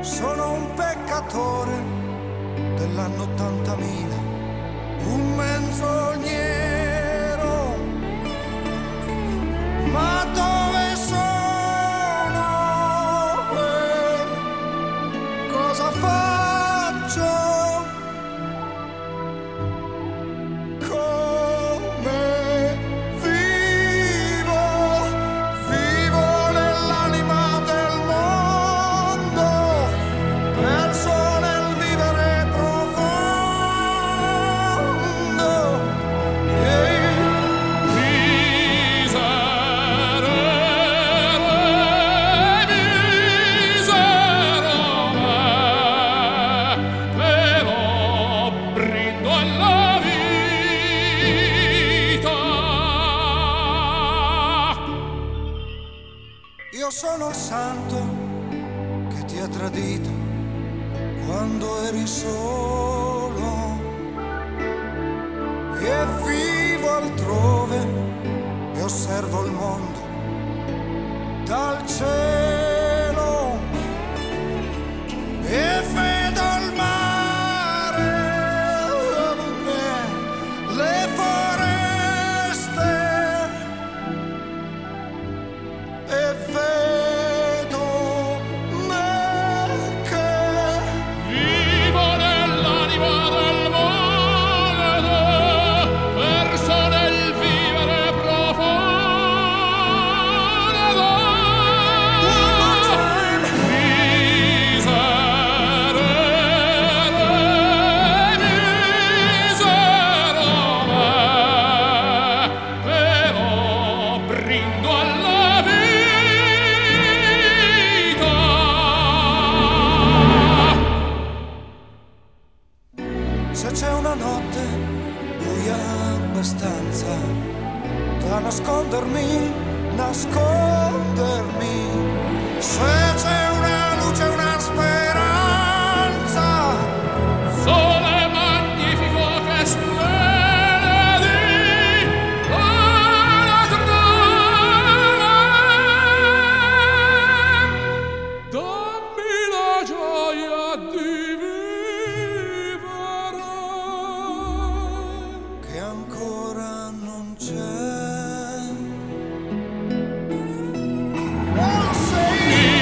Sono un peccatore dell'anno 80.000, un menzognero, ma dove sono? Cosa faccio? Come vivo? Vivo nell'anima del mondo, perso nel vivere profondo. Però brindo alla vita. Io sono il santo che ti ha tradito quando eri solo, e vivo altrove e osservo il mondo dal cielo e vedo il mare, le foreste, e vedo me che Vivo nell'anima del mondo, perso nel vivere profondo. Però brindo alla vita. se c'è una notte buia abbastanza da nascondermi, se c'è una luce, una speranza, Sole magnifico che splende alla trave. Dammi la gioia di vivere, che ancora non c'è. Oh, sei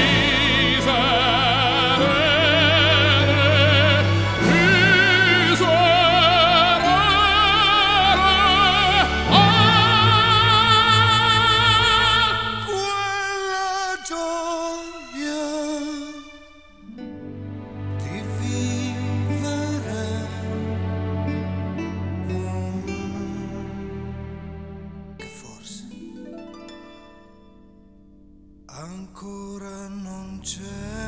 quella gioia di vivere. Che forse ancora non c'è.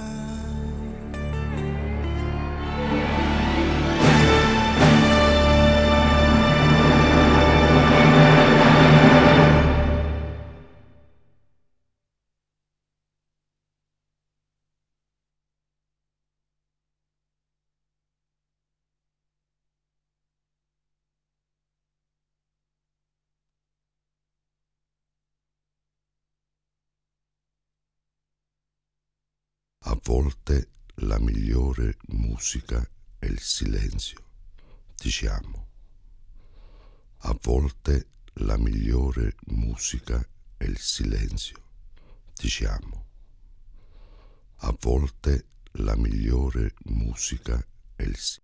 A volte la migliore musica è il silenzio, diciamo. A volte la migliore musica è il silenzio, diciamo. A volte la migliore musica è il silenzio.